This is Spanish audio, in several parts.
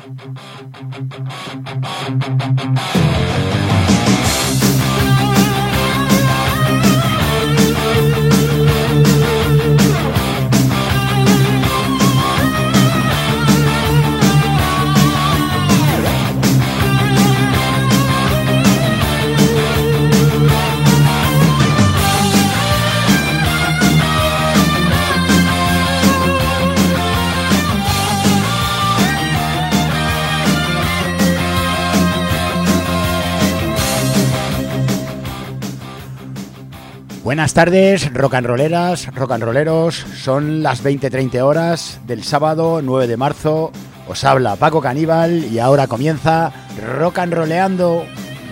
Buenas tardes, rock and rolleras, rock and rolleros. Son las 20:30 horas del sábado 9 de marzo. Os habla Paco Caníbal y ahora comienza Rock and Rolleando.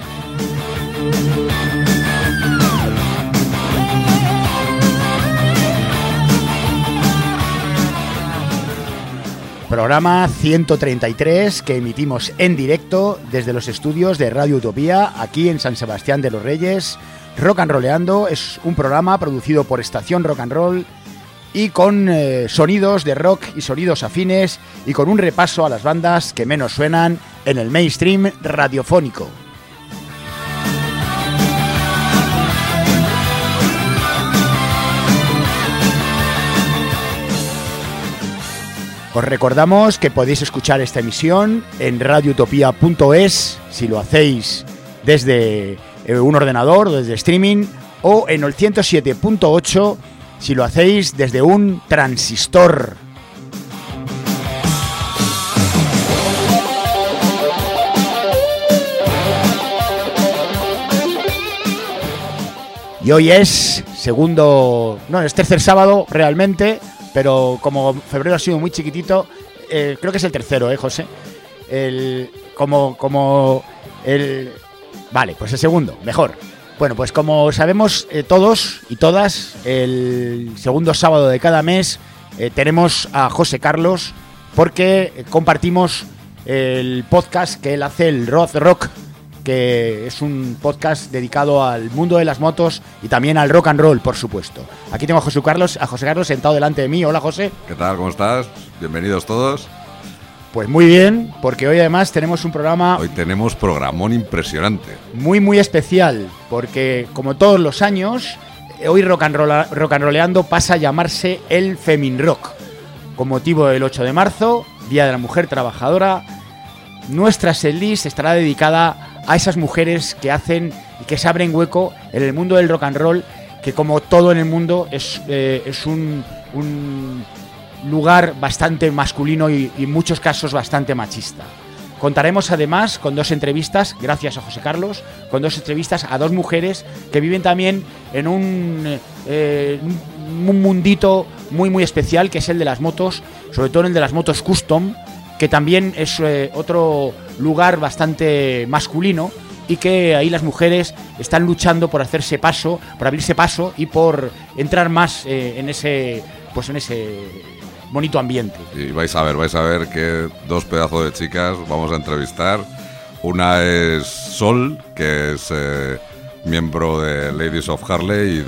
Programa 133 que emitimos en directo desde los estudios de Radio Utopía, aquí en San Sebastián de los Reyes. Rock and Rolleando es un programa producido por Estación Rock and Roll y con sonidos de rock y sonidos afines y con un repaso a las bandas que menos suenan en el mainstream radiofónico. Os recordamos que podéis escuchar esta emisión en radioutopia.es si lo hacéis desde un ordenador o desde streaming, o en el 107.8 si lo hacéis desde un transistor. Y hoy es tercer sábado realmente, pero como febrero ha sido muy chiquitito, creo que es el tercero, José. Vale, pues el segundo, mejor. Bueno, pues como sabemos todos y todas, el segundo sábado de cada mes tenemos a José Carlos, porque compartimos el podcast que él hace, el Road Rock, que es un podcast dedicado al mundo de las motos y también al rock and roll, por supuesto. Aquí tengo a José Carlos sentado delante de mí. Hola, José. ¿Qué tal? ¿Cómo estás? Bienvenidos todos. Pues muy bien, porque hoy además tenemos un programa... Hoy tenemos programón impresionante. Muy, muy especial, porque como todos los años, hoy Rock and Rolleando pasa a llamarse el Femin Rock. Con motivo del 8 de marzo, Día de la Mujer Trabajadora, nuestra setlist estará dedicada a esas mujeres que hacen y que se abren hueco en el mundo del rock and roll, que como todo en el mundo es un lugar bastante masculino y en muchos casos bastante machista. Contaremos además con dos entrevistas, gracias a José Carlos, con dos entrevistas a dos mujeres que viven también en un mundito muy muy especial, que es el de las motos, sobre todo el de las motos custom, que también es otro lugar bastante masculino, y que ahí las mujeres están luchando por hacerse paso, por abrirse paso y por entrar más en ese bonito ambiente. Y vais a ver que dos pedazos de chicas vamos a entrevistar. Una es Sol, que es miembro de Ladies of Harley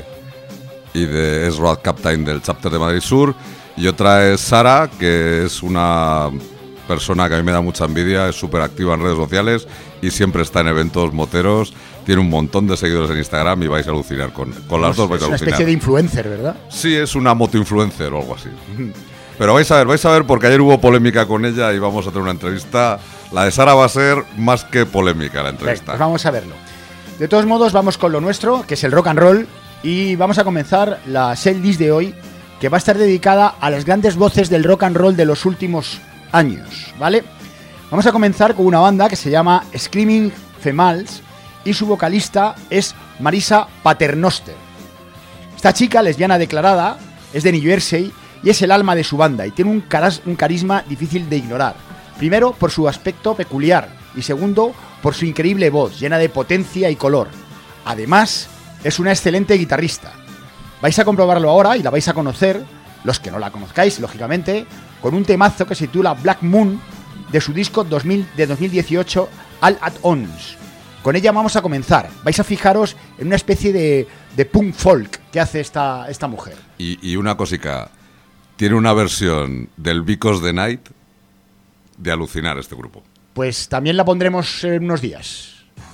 es road captain del chapter de Madrid Sur, y otra es Sara, que es una persona que a mí me da mucha envidia, es súper activa en redes sociales y siempre está en eventos moteros, tiene un montón de seguidores en Instagram y vais a alucinar con las dos. Es una especie de influencer, ¿verdad? Sí, es una moto-influencer o algo así. Pero vais a ver, porque ayer hubo polémica con ella y vamos a tener una entrevista. La de Sara va a ser más que polémica, la entrevista. Pues vamos a verlo. De todos modos, vamos con lo nuestro, que es el rock and roll, y vamos a comenzar la setlist de hoy, que va a estar dedicada a las grandes voces del rock and roll de los últimos años, ¿vale? Vamos a comenzar con una banda que se llama Screaming Females y su vocalista es Marisa Paternoster. Esta chica, lesbiana declarada, es de New Jersey y es el alma de su banda y tiene un carisma difícil de ignorar. Primero, por su aspecto peculiar y segundo, por su increíble voz, llena de potencia y color. Además, es una excelente guitarrista. Vais a comprobarlo ahora y la vais a conocer, los que no la conozcáis, lógicamente, con un temazo que se titula Black Moon de su disco de 2018, All Add-ons. Con ella vamos a comenzar. Vais a fijaros en una especie de punk folk que hace esta mujer. Y una cosica, tiene una versión del Because the Night de alucinar este grupo. Pues también la pondremos en unos días.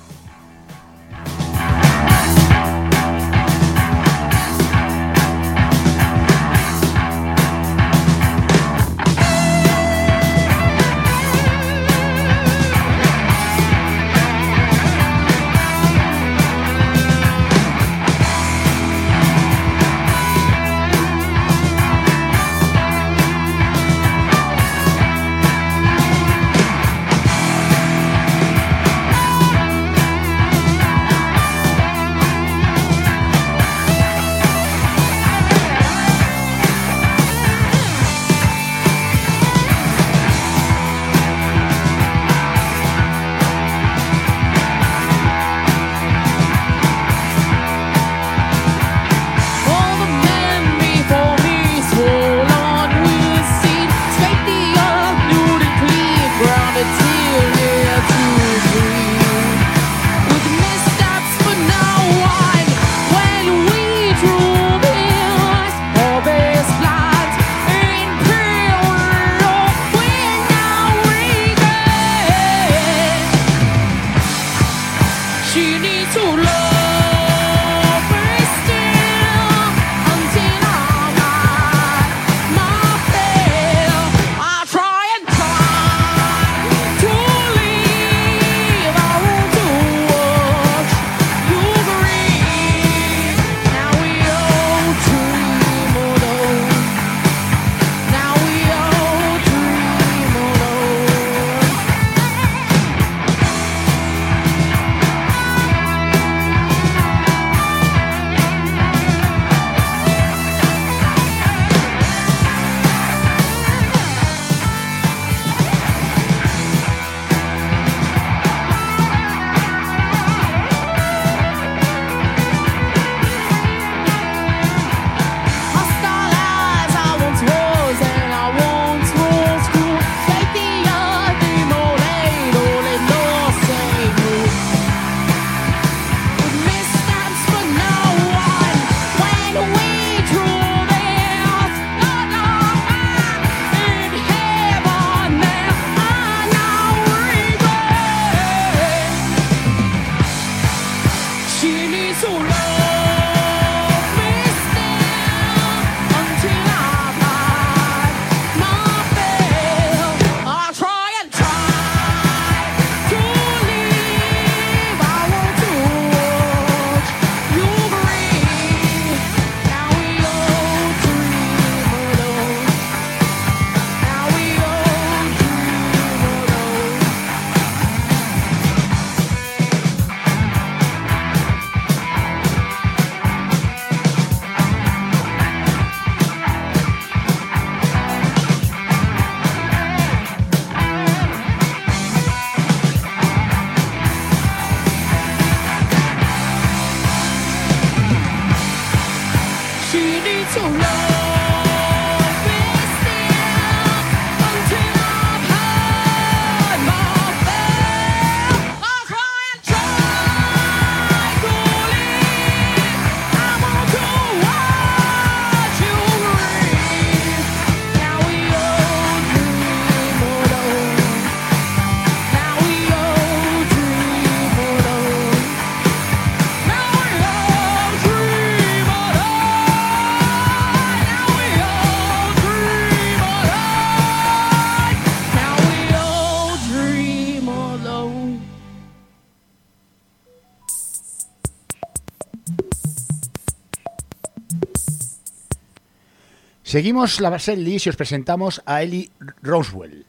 Seguimos la setlist y os presentamos a Ellie Roswell.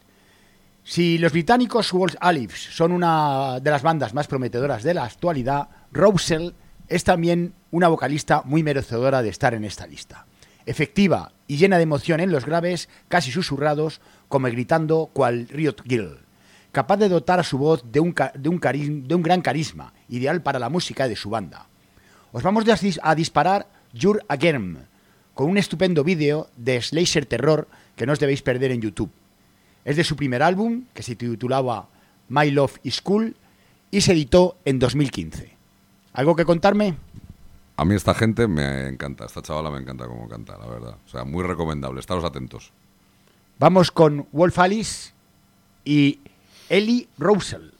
Si los británicos Walls Alives son una de las bandas más prometedoras de la actualidad, Roswell es también una vocalista muy merecedora de estar en esta lista. Efectiva y llena de emoción en los graves, casi susurrados, como gritando cual Riot Girl. Capaz de dotar a su voz de un gran carisma, ideal para la música de su banda. Os vamos a disparar You're Again, con un estupendo vídeo de Slasher Terror que no os debéis perder en YouTube. Es de su primer álbum, que se titulaba My Love is Cool, y se editó en 2015. ¿Algo que contarme? A mí esta gente me encanta, esta chavala me encanta cómo canta, la verdad. O sea, muy recomendable, estaros atentos. Vamos con Wolf Alice y Ellie Rosell.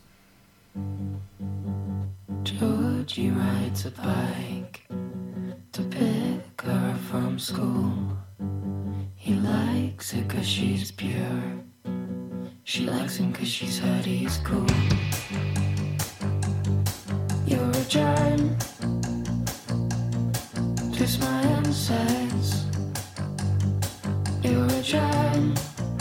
Georgie rides a bike to pick her from school. He likes it 'cause she's pure. She likes him 'cause she's heard he's cool. You're a germ, twist my insides. You're a germ.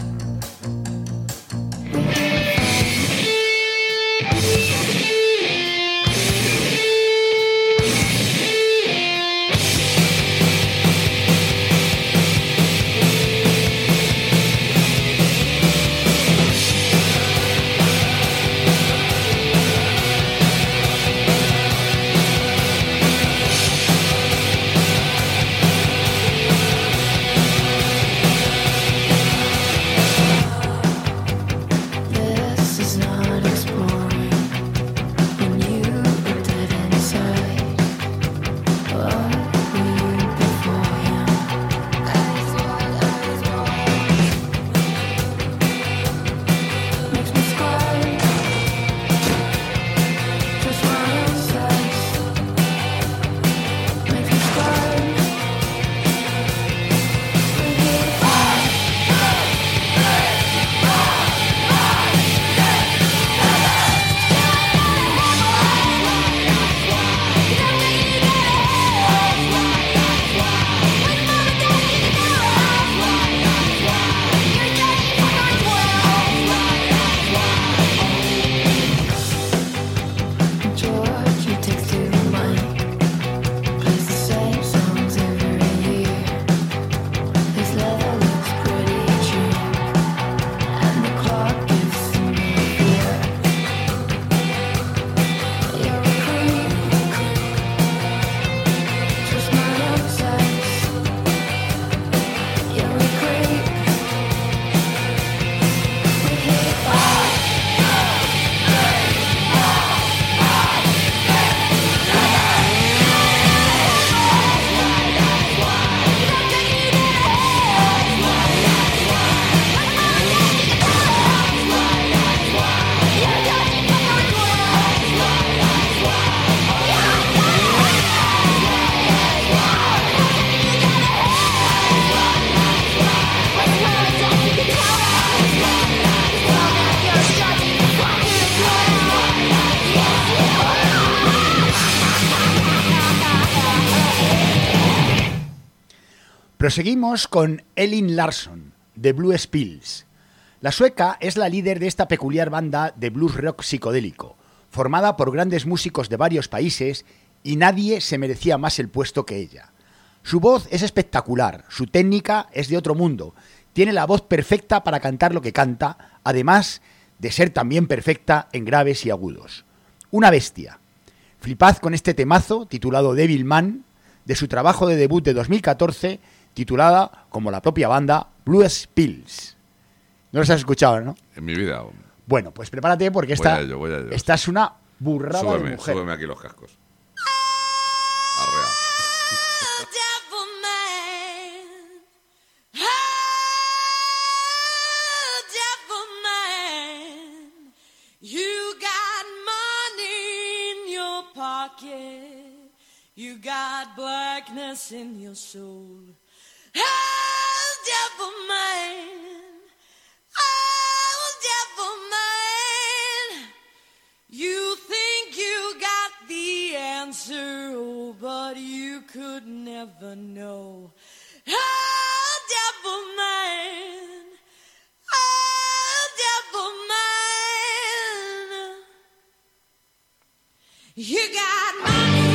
Proseguimos con Elin Larsson, de Blue Spills. La sueca es la líder de esta peculiar banda de blues rock psicodélico, formada por grandes músicos de varios países, y nadie se merecía más el puesto que ella. Su voz es espectacular, su técnica es de otro mundo, tiene la voz perfecta para cantar lo que canta, además de ser también perfecta en graves y agudos. Una bestia. Flipad con este temazo titulado Devil Man, de su trabajo de debut de 2014, titulada, como la propia banda, Blue Spills. No los has escuchado, ¿no? En mi vida. Bueno, pues prepárate porque esta es una burrada de mujer. Súbeme aquí los cascos. Arrea. You got blackness in your soul. Oh, devil man. Oh, devil man. You think you got the answer, oh, but you could never know. Oh, devil man. Oh, devil man. You got money.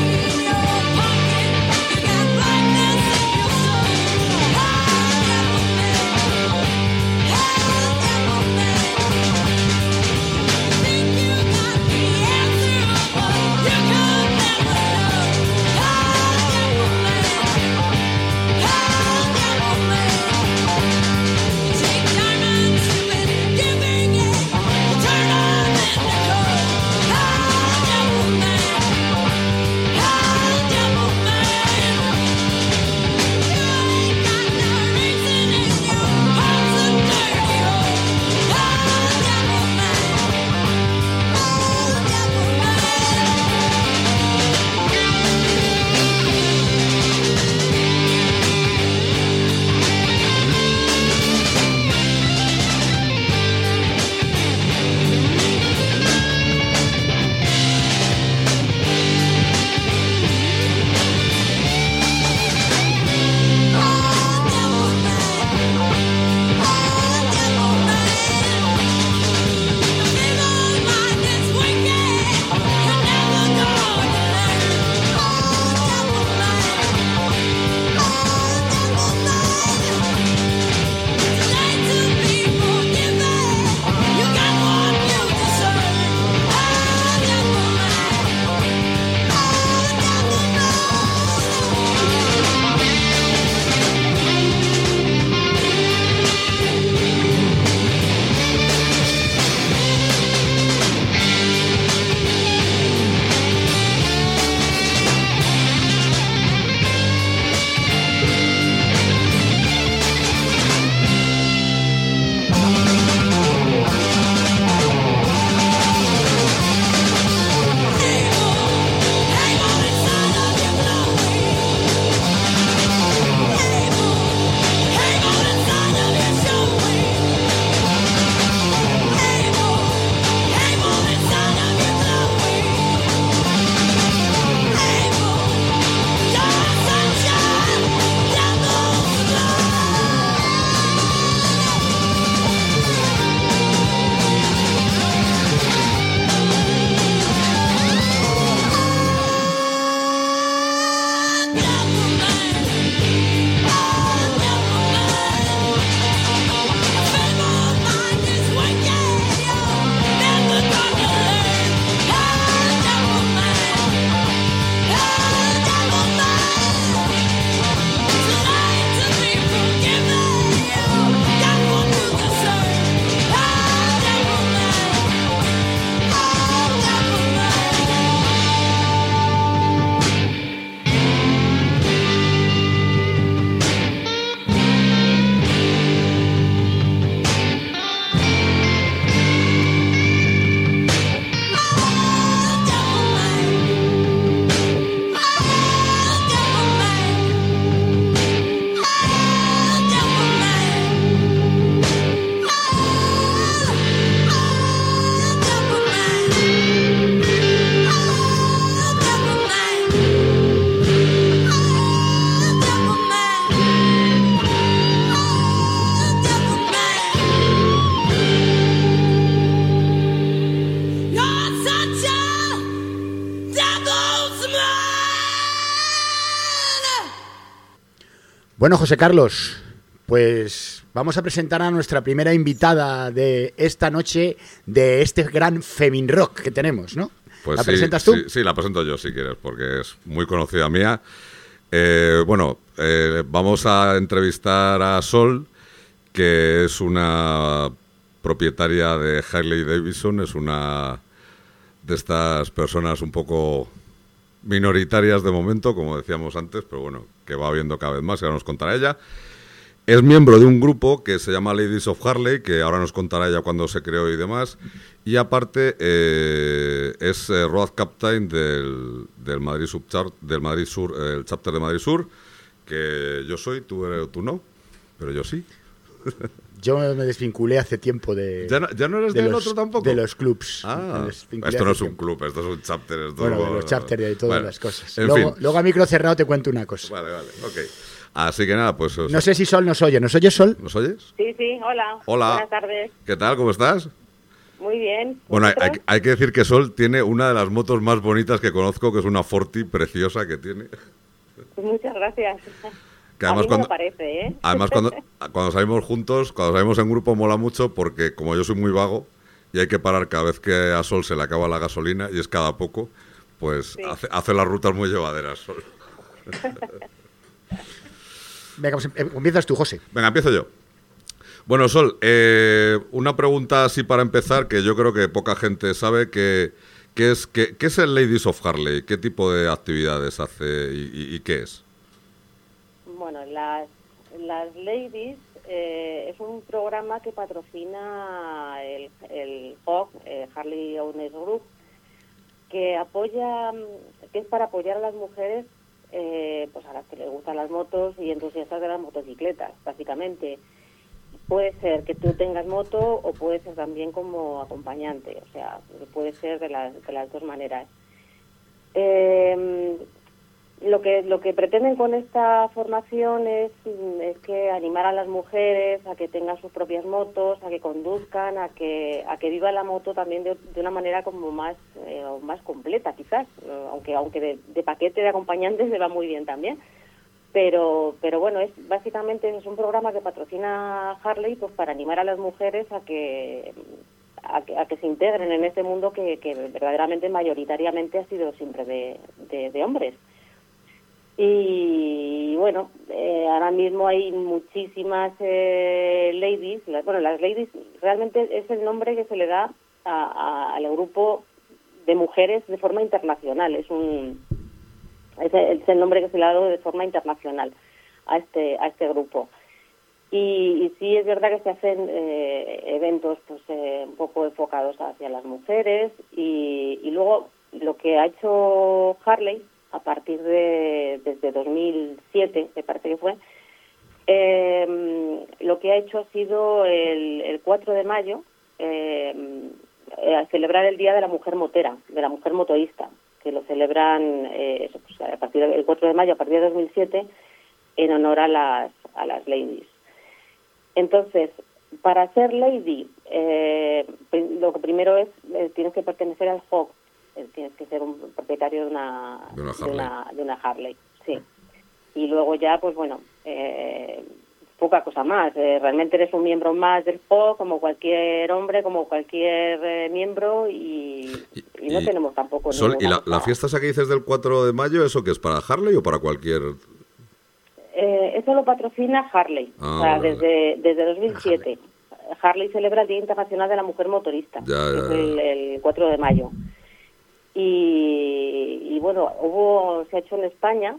Bueno, José Carlos, pues vamos a presentar a nuestra primera invitada de esta noche, de este gran Femin Rock que tenemos, ¿no? Pues ¿La sí, presentas tú? Sí, la presento yo si quieres, porque es muy conocida mía. Vamos a entrevistar a Sol, que es una propietaria de Harley Davidson, es una de estas personas un poco minoritarias de momento, como decíamos antes, pero bueno, que va habiendo cada vez más, y ahora nos contará ella. Es miembro de un grupo que se llama Ladies of Harley, que ahora nos contará ella cuándo se creó y demás. Y aparte es road captain del Madrid del Madrid Sur, el chapter de Madrid Sur, que yo soy, tú no, pero yo sí. Yo me desvinculé hace tiempo de... ¿Ya no eres del otro tampoco? De los clubs. Esto no es un club, esto es un chapter. Bueno, de los chapters y de todas las cosas. Luego a micro cerrado te cuento una cosa. Vale, ok. Así que nada, pues... No sé si Sol nos oye. ¿Nos oyes, Sol? ¿Nos oyes? Sí, hola. Hola. Buenas tardes. ¿Qué tal? ¿Cómo estás? Muy bien. Bueno, hay que decir que Sol tiene una de las motos más bonitas que conozco, que es una Forti preciosa que tiene. Pues muchas gracias. Que además, a mí me parece, ¿eh? Además, cuando salimos juntos, cuando salimos en grupo, mola mucho porque como yo soy muy vago y hay que parar cada vez que a Sol se le acaba la gasolina y es cada poco, pues sí. hace las rutas muy llevaderas, Sol. Venga, pues empiezas tú, José. Venga, empiezo yo. Bueno, Sol, una pregunta así para empezar, que yo creo que poca gente sabe, ¿qué es el Ladies of Harley? ¿Qué tipo de actividades hace y qué es? Bueno, las Ladies es un programa que patrocina el HOG, Harley Owners Group, que es para apoyar a las mujeres, pues a las que les gustan las motos y entusiastas de las motocicletas, básicamente. Puede ser que tú tengas moto o puede ser también como acompañante, o sea, puede ser de las dos maneras. Lo que pretenden con esta formación es que animar a las mujeres a que tengan sus propias motos, a que conduzcan, a que vivan la moto también de una manera como más completa, quizás, aunque de paquete de acompañantes se va muy bien también. Pero bueno, básicamente es un programa que patrocina Harley, pues para animar a las mujeres a que se integren en este mundo que verdaderamente mayoritariamente ha sido siempre de hombres. Y bueno, ahora mismo hay muchísimas ladies. Las ladies realmente es el nombre que se le da al grupo de mujeres de forma internacional. Es el nombre que se le ha dado de forma internacional a este grupo. Y sí es verdad que se hacen eventos pues un poco enfocados hacia las mujeres y luego lo que ha hecho Harley a partir desde 2007, me parece que fue, lo que ha hecho ha sido el 4 de mayo celebrar el Día de la Mujer Motera, de la Mujer Motorista, que lo celebran a partir del 4 de mayo, a partir de 2007, en honor a las ladies. Entonces, para ser lady, lo que primero es, tienes que pertenecer al HOG, tienes que ser un propietario de una Harley, sí. Y luego ya, pues bueno, poca cosa más. Realmente eres un miembro más del HOG, como cualquier hombre, como cualquier miembro, y no tenemos tampoco... Sol, ¿y la fiesta esa que dices del 4 de mayo, eso que es para Harley o para cualquier...? Eso lo patrocina Harley, desde 2007. Harley celebra el Día Internacional de la Mujer Motorista, el 4 de mayo. Y bueno, se ha hecho en España,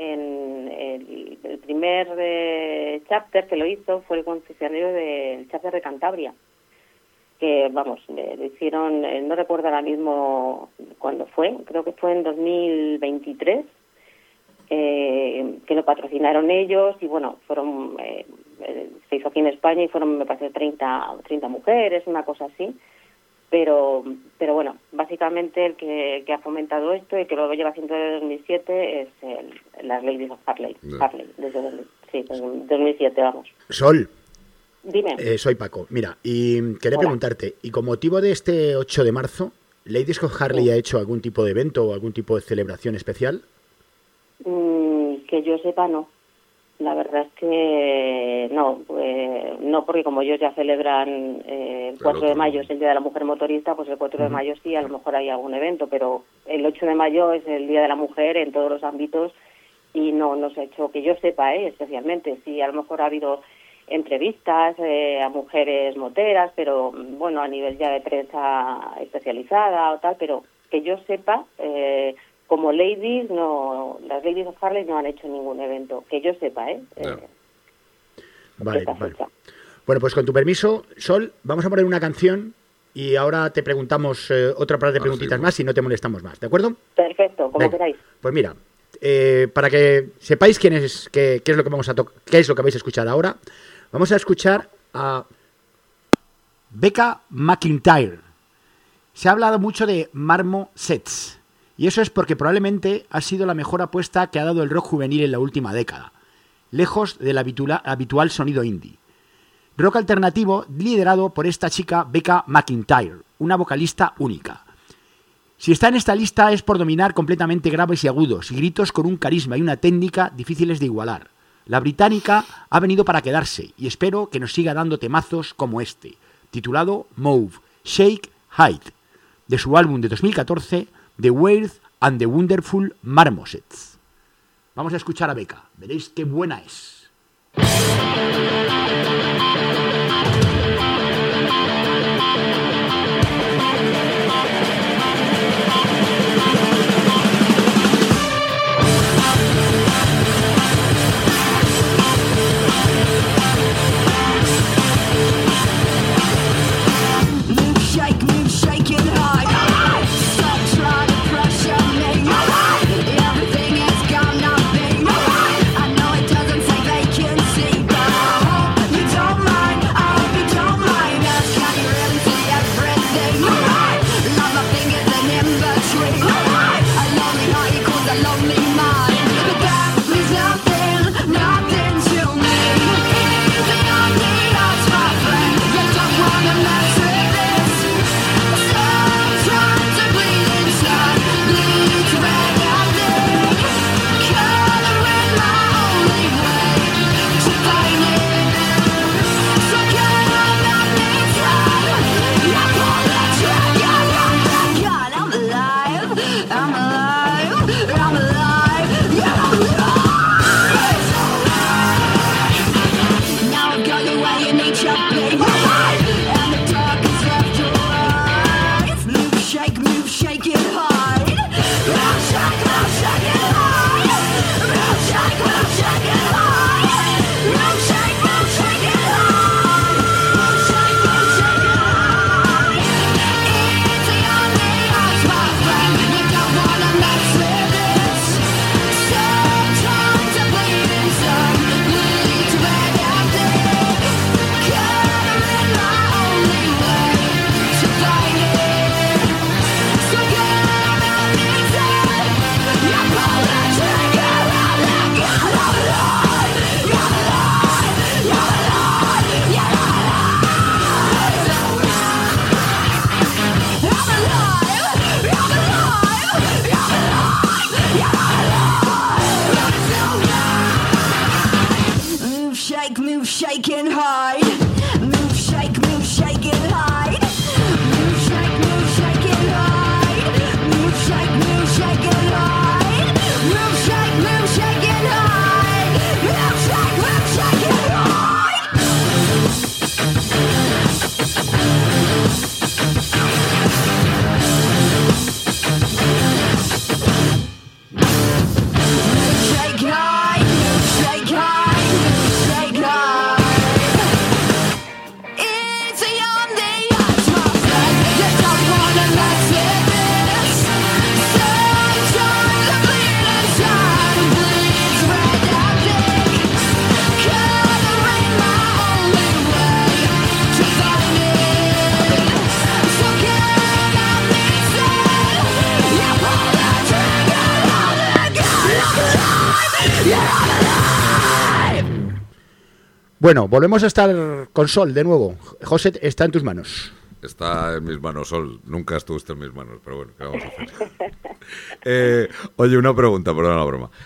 el primer chapter que lo hizo fue el concesionario del chapter de Cantabria, que vamos, le hicieron, no recuerdo ahora mismo cuándo fue, creo que fue en 2023, que lo patrocinaron ellos y bueno, fueron se hizo aquí en España y fueron, me parece, 30 mujeres, una cosa así. Pero bueno, básicamente el que ha fomentado esto y que lo lleva haciendo desde 2007 es las Ladies of Harley. Harley, desde 2007, vamos. Sol. Dime. Soy Paco. Mira, y quería preguntarte, y con motivo de este 8 de marzo, ¿Ladies of Harley ha hecho algún tipo de evento o algún tipo de celebración especial? Que yo sepa, no. La verdad es que no, no, porque como ellos ya celebran el 4 de mayo, es el Día de la Mujer Motorista, pues el 4 de mayo sí, a lo mejor hay algún evento, pero el 8 de mayo es el Día de la Mujer en todos los ámbitos y no se ha hecho, que yo sepa, especialmente. Sí, a lo mejor ha habido entrevistas a mujeres moteras, pero bueno, a nivel ya de prensa especializada o tal, pero que yo sepa, como ladies, no, las Ladies of Harley no han hecho ningún evento, que yo sepa, Vale. Bueno, pues con tu permiso, Sol, vamos a poner una canción y ahora te preguntamos otra par de preguntitas más y no te molestamos más, ¿de acuerdo? Perfecto, como queráis. Pues mira, para que sepáis qué es lo que vamos a qué es lo que vais a escuchar ahora, vamos a escuchar a Becca McIntyre. Se ha hablado mucho de Marmosets. Y eso es porque probablemente ha sido la mejor apuesta que ha dado el rock juvenil en la última década, lejos del habitual sonido indie. Rock alternativo liderado por esta chica Becca McIntyre, una vocalista única. Si está en esta lista es por dominar completamente graves y agudos y gritos con un carisma y una técnica difíciles de igualar. La británica ha venido para quedarse y espero que nos siga dando temazos como este, titulado Move, Shake, Hide, de su álbum de 2014, The Weird and the Wonderful Marmosets. Vamos a escuchar a Becca, veréis qué buena es. Bueno, volvemos a estar con Sol de nuevo. José, está en tus manos. Está en mis manos, Sol. Nunca estuviste en mis manos, pero bueno, ¿qué vamos a hacer? Oye, una pregunta, perdona la broma.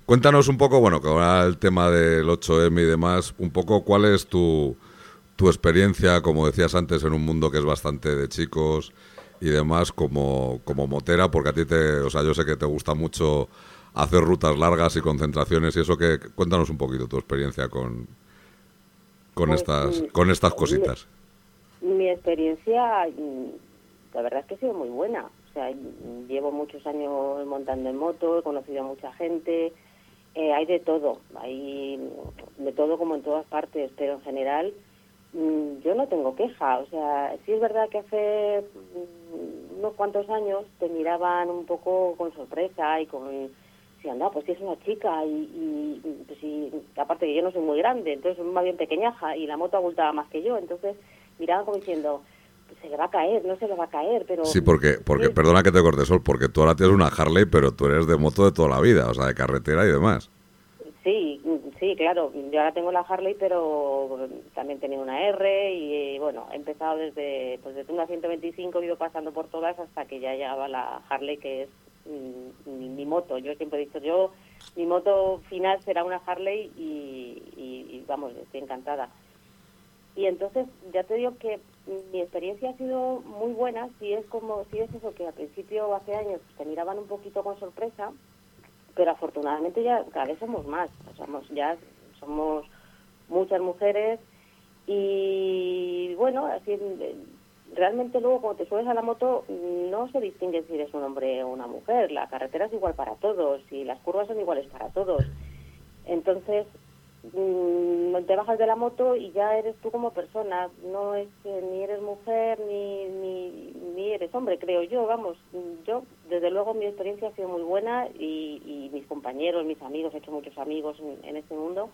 Cuéntanos un poco, bueno, que ahora el tema del 8M y demás, un poco cuál es tu experiencia, como decías antes, en un mundo que es bastante de chicos y demás, como motera, porque a ti o sea, yo sé que te gusta mucho hacer rutas largas y concentraciones y eso, que cuéntanos un poquito tu experiencia Pues, con estas cositas. Mi experiencia, la verdad es que ha sido muy buena. O sea, llevo muchos años montando en moto, he conocido a mucha gente, hay de todo como en todas partes, pero en general yo no tengo queja. O sea, sí es verdad que hace unos cuantos años te miraban un poco con sorpresa y con... Sí, anda, pues sí es una chica y pues sí, aparte que yo no soy muy grande, entonces soy más bien pequeñaja y la moto abultaba más que yo, entonces miraban como diciendo, pues se le va a caer, no se le va a caer, pero... Sí, porque sí, perdona que te corte, Sol, porque tú ahora tienes una Harley, pero tú eres de moto de toda la vida, o sea, de carretera y demás. sí, claro, yo ahora tengo la Harley, pero también tenía una R y bueno, he empezado desde una 125, he ido pasando por todas hasta que ya llegaba la Harley, que es mi moto. Yo siempre he dicho, mi moto final será una Harley y vamos, estoy encantada. Y entonces ya te digo que mi experiencia ha sido muy buena. Si es eso, que al principio hace años te miraban un poquito con sorpresa, pero afortunadamente ya cada vez somos más, somos muchas mujeres y bueno, así realmente luego cuando te subes a la moto no se distingue si eres un hombre o una mujer, la carretera es igual para todos y las curvas son iguales para todos. Entonces te bajas de la moto y ya eres tú como persona, no es que ni eres mujer ni eres hombre, creo yo. Vamos, yo desde luego mi experiencia ha sido muy buena y mis compañeros, mis amigos, he hecho muchos amigos en este mundo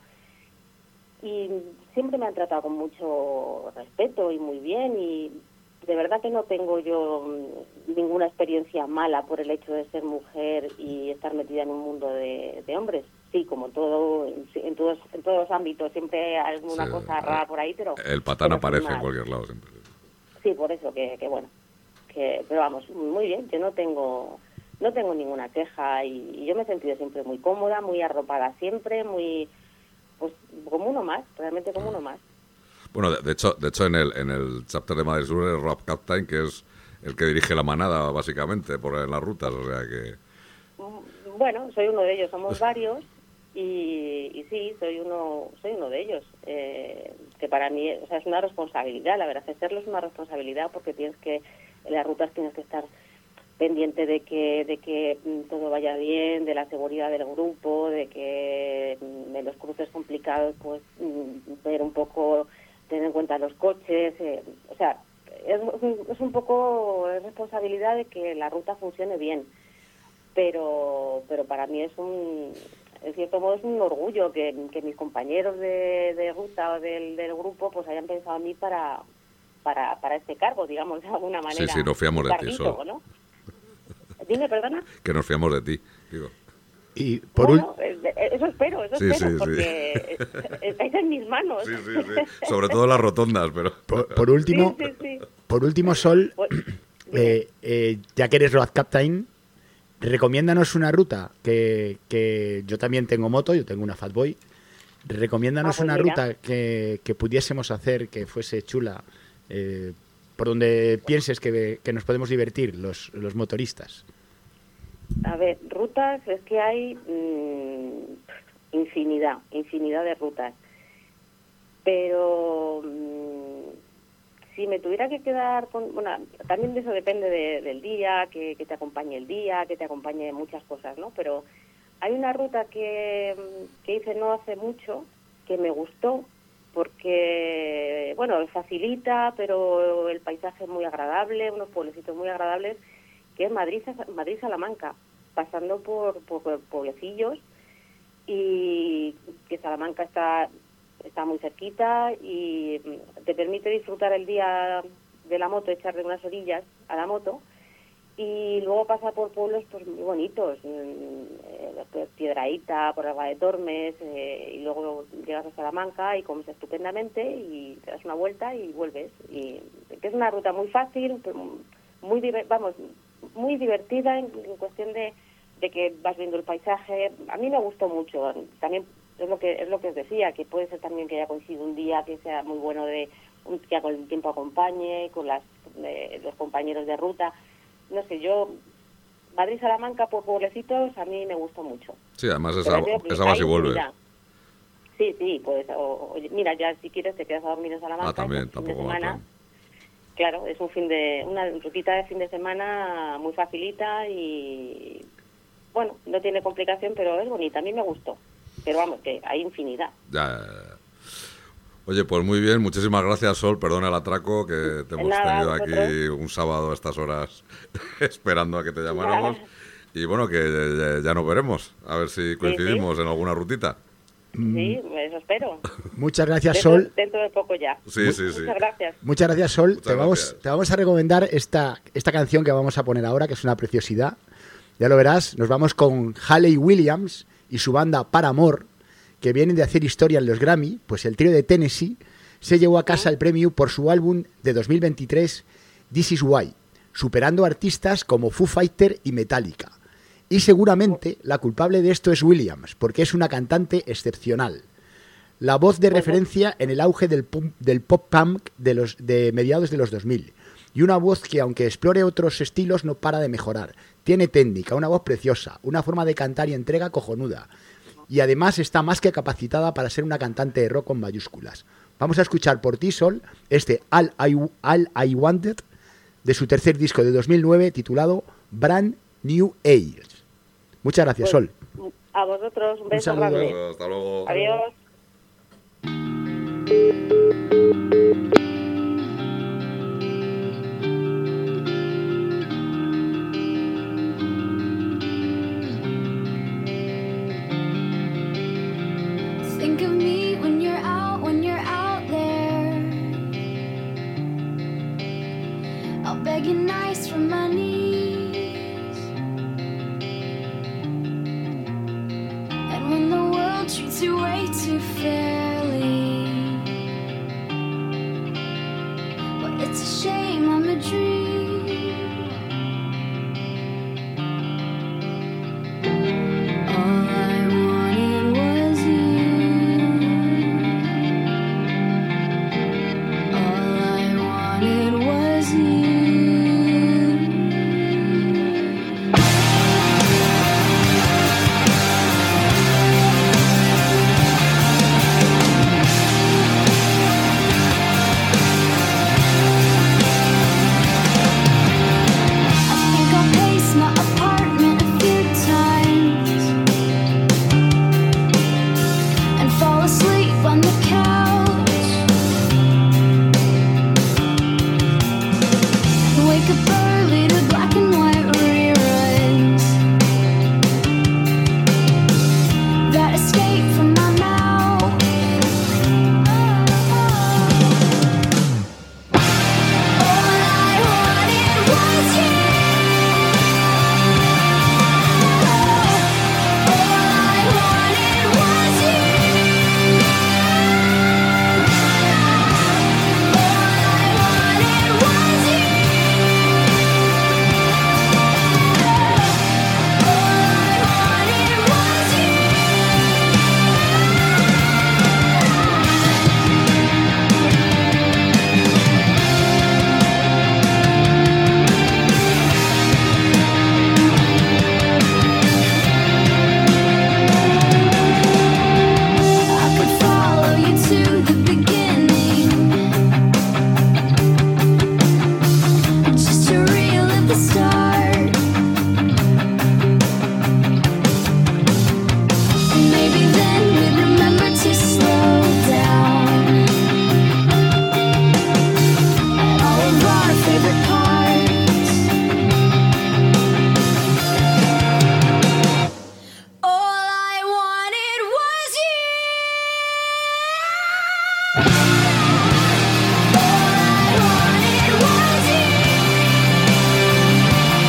y siempre me han tratado con mucho respeto y muy bien, y de verdad que no tengo yo ninguna experiencia mala por el hecho de ser mujer y estar metida en un mundo de hombres. Sí, como todo, en todos los ámbitos, siempre hay alguna cosa rara por ahí, pero... El patán pero aparece en cualquier lado siempre. Sí, por eso, que bueno, pero vamos, muy bien, yo no tengo ninguna queja y yo me he sentido siempre muy cómoda, muy arropada siempre, muy... pues como uno más, realmente como uno más. Bueno, de hecho en el chapter de Madrid Sur es Rob Captain, que es el que dirige la manada, básicamente, en las rutas, o sea que... Bueno, soy uno de ellos, somos varios, y sí, soy uno de ellos, que para mí, o sea, es una responsabilidad, la verdad, hacerlo es una responsabilidad, porque en las rutas tienes que estar pendiente de que todo vaya bien, de la seguridad del grupo, de que en los cruces complicados, pues ver un poco, tener en cuenta los coches, o sea, es un poco responsabilidad de que la ruta funcione bien, pero para mí en cierto modo es un orgullo que mis compañeros de ruta o del grupo pues hayan pensado en mí para este cargo, digamos, de alguna manera. Sí, nos fiamos de ti, Sol. ¿No? Dime, perdona. Que nos fiamos de ti, digo. Y eso espero, sí, porque estáis en mis manos. Sí. Sobre todo las rotondas, pero... Por último, sí. Por último, Sol, ya que eres road captain, recomiéndanos una ruta que yo también tengo moto, yo tengo una Fatboy. Recomiéndanos una ruta que pudiésemos hacer, que fuese chula, por donde pienses que nos podemos divertir los motoristas. A ver, rutas es que hay infinidad de rutas, pero si me tuviera que quedar con... Bueno, también de eso depende del día, que te acompañe el día, que te acompañe muchas cosas, ¿no? Pero hay una ruta que hice no hace mucho, que me gustó, porque, bueno, facilita, pero el paisaje es muy agradable, unos pueblecitos muy agradables, que es Madrid-Salamanca, pasando por pueblecillos, y que Salamanca está muy cerquita y te permite disfrutar el día de la moto, echarle unas orillas a la moto, y luego pasar por pueblos pues muy bonitos, Piedrahíta, por Alba de Tormes, y luego llegas a Salamanca y comes estupendamente y te das una vuelta y vuelves, y que es una ruta muy fácil, muy divertida en cuestión de de que vas viendo el paisaje. A mí me gustó mucho. También es lo que os decía, que puede ser también que haya coincidido un día que sea muy bueno, que con el tiempo acompañe, con los compañeros de ruta. No sé, yo... Madrid-Salamanca por pueblecitos a mí me gustó mucho. Sí, además esa vas y vuelves. Sí, pues mira, ya si quieres te quedas a dormir en Salamanca. También, tampoco más. Claro, es una rutita de fin de semana muy facilita y bueno, no tiene complicación, pero es bonita, a mí me gustó. Pero vamos, que hay infinidad. Ya. Oye, pues muy bien, muchísimas gracias, Sol, perdona el atraco, que te hemos tenido aquí un sábado a estas horas esperando a que te llamáramos. Y bueno, que ya nos veremos, a ver si coincidimos en alguna rutita. Sí, eso espero. Muchas gracias, Sol. Dentro de poco ya. Sí. Muchas gracias. Muchas gracias, Sol. Muchas Te vamos a recomendar esta canción que vamos a poner ahora, que es una preciosidad. Ya lo verás, nos vamos con Hayley Williams y su banda Paramore, que vienen de hacer historia en los Grammy. Pues el trío de Tennessee se llevó a casa el premio por su álbum de 2023, This Is Why, superando artistas como Foo Fighters y Metallica. Y seguramente la culpable de esto es Williams, porque es una cantante excepcional. La voz de referencia en el auge del pop punk de mediados de los 2000. Y una voz que, aunque explore otros estilos, no para de mejorar. Tiene técnica, una voz preciosa, una forma de cantar y entrega cojonuda. Y además está más que capacitada para ser una cantante de rock con mayúsculas. Vamos a escuchar por ti, Sol, All I Wanted, de su tercer disco de 2009, titulado Brand New Age. Muchas gracias, Sol. A vosotros, un beso grande. Hasta luego. Adiós. Think of me when you're out there. I'll beg you nice from my knees. And when the world treats you way too fairly, well, it's a shame I'm a dream. All I wanted was you. All I wanted was you. I think I'll pace my apartment a few times and fall asleep on the couch and wake up early to black and white reruns that escape from my mouth. All I wanted was you. I could follow you to the beginning, just to relive the start. And maybe then we'd remember to slow down at all of our favorite parts. All I wanted was you. All I wanted was you.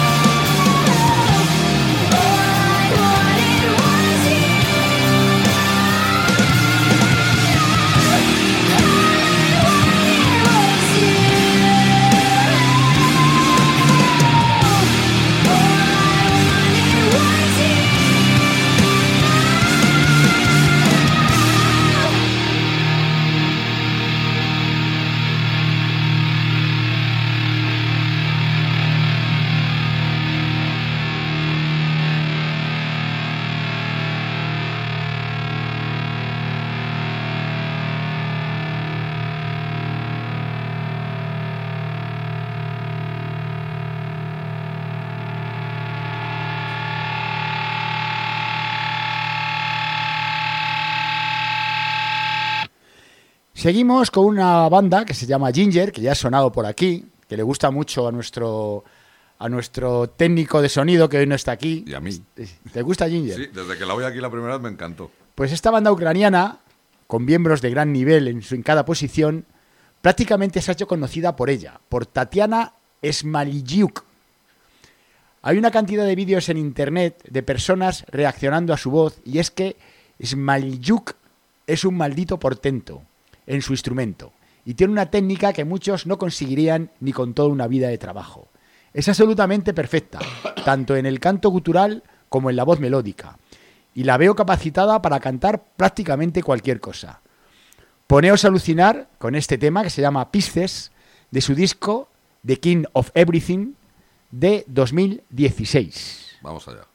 Seguimos con una banda que se llama Ginger, que ya ha sonado por aquí, que le gusta mucho a nuestro técnico de sonido, que hoy no está aquí. Y a mí. ¿Te gusta Ginger? Sí, desde que la oí aquí la primera vez me encantó. Pues esta banda ucraniana, con miembros de gran nivel en cada posición, prácticamente se ha hecho conocida por ella, por Tatiana Smalijuk. Hay una cantidad de vídeos en internet de personas reaccionando a su voz, y es que Smalijuk es un maldito portento en su instrumento y tiene una técnica que muchos no conseguirían ni con toda una vida de trabajo. Es absolutamente perfecta, tanto en el canto gutural como en la voz melódica, y la veo capacitada para cantar prácticamente cualquier cosa. Poneos a alucinar con este tema que se llama Pisces, de su disco The King of Everything de 2016. Vamos allá.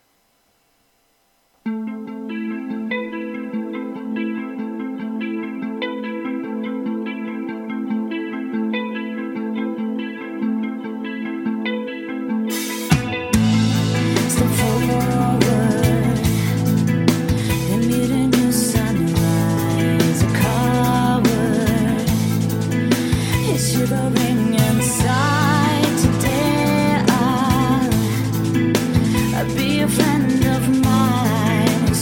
Be a friend of mine.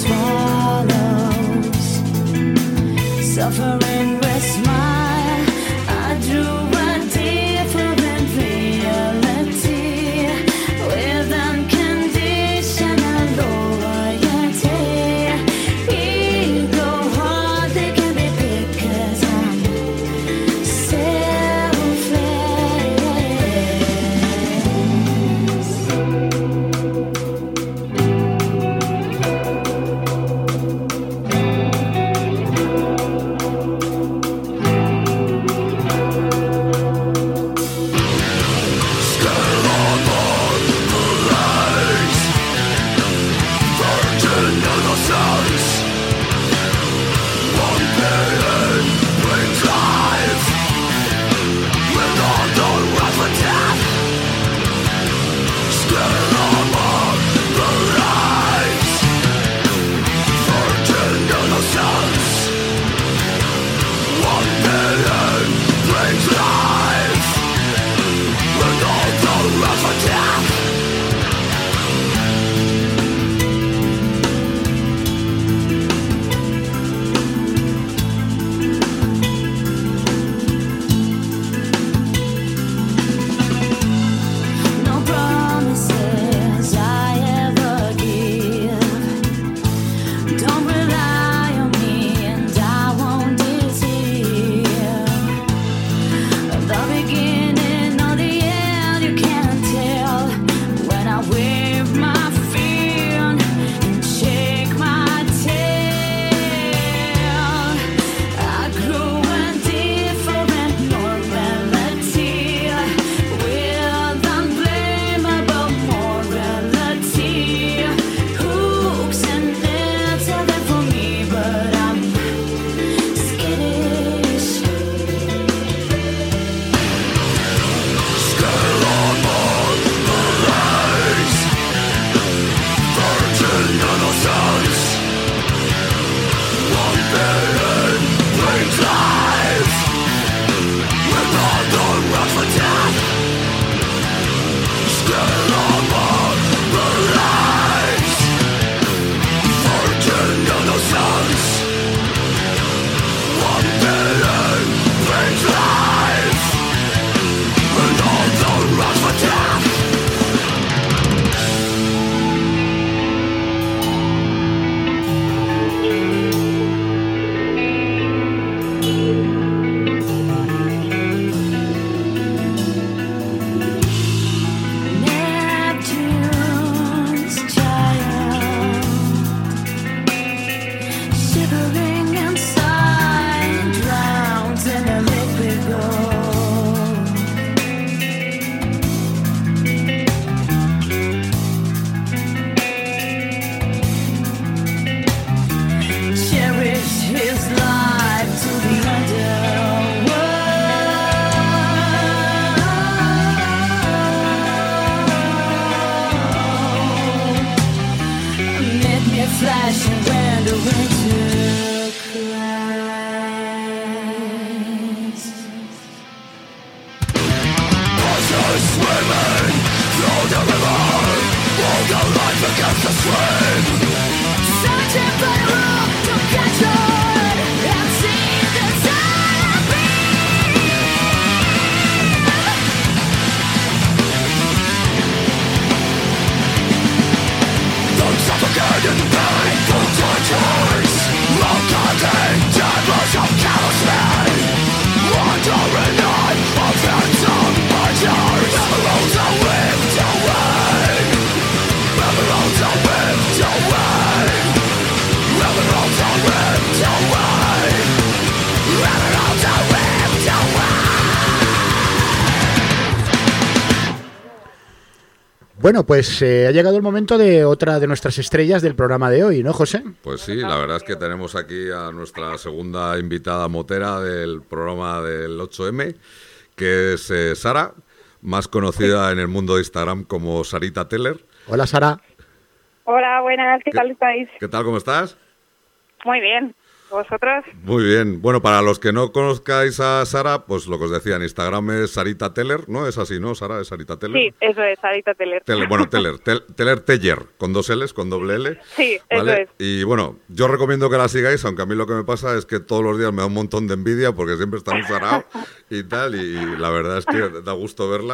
Bueno, pues ha llegado el momento de otra de nuestras estrellas del programa de hoy, ¿no, José? Pues sí, la verdad es que tenemos aquí a nuestra segunda invitada motera del programa del 8M, que es Sara, más conocida en el mundo de Instagram como Sarita Teller. Hola, Sara. Hola, buenas, ¿qué tal estáis? ¿Qué tal, cómo estás? Muy bien, ¿vosotros? Muy bien. Bueno, para los que no conozcáis a Sara, pues lo que os decía, en Instagram es Sarita Teller, ¿no? Es así, ¿no, Sara? ¿Es Sarita Teller? Sí, eso es, Sarita Teller. Teller Teller, con dos L's, con doble L. Sí, ¿vale? eso es. Y bueno, yo recomiendo que la sigáis, aunque a mí lo que me pasa es que todos los días me da un montón de envidia porque siempre está un sarao y tal, y la verdad es que da gusto verla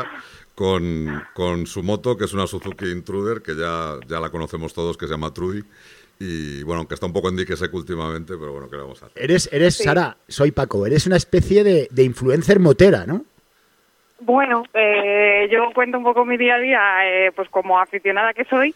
con su moto, que es una Suzuki Intruder, que ya la conocemos todos, que se llama Trudy. Y bueno, aunque está un poco en dique seco últimamente, pero bueno, ¿qué le vamos a hacer? Eres Sí. Sara, soy Paco, eres una especie de influencer motera, ¿no? Bueno, yo cuento un poco mi día a día, pues como aficionada que soy,